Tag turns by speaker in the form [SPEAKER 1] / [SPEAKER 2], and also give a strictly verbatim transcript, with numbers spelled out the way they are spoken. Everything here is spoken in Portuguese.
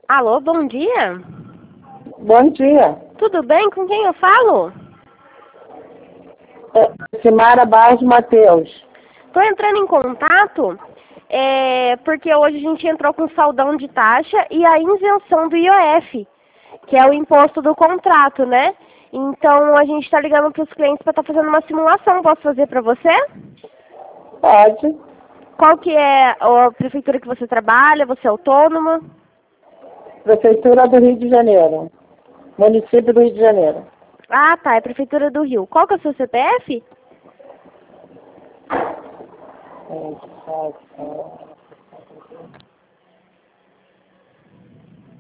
[SPEAKER 1] Alô, bom dia.
[SPEAKER 2] Bom dia.
[SPEAKER 1] Tudo bem? Com quem eu falo?
[SPEAKER 2] É Simara Barros Mateus.
[SPEAKER 1] Estou entrando em contato é, porque hoje a gente entrou com saldão de taxa e a isenção do I O F, que é o imposto do contrato, né? Então a gente está ligando para os clientes para estar fazendo uma simulação. Posso fazer para você?
[SPEAKER 2] Pode.
[SPEAKER 1] Qual que é a prefeitura que você trabalha? Você é autônoma?
[SPEAKER 2] Prefeitura do Rio de Janeiro. Município do Rio de Janeiro.
[SPEAKER 1] Ah, tá. É Prefeitura do Rio. Qual que é o seu C P F?
[SPEAKER 2] É,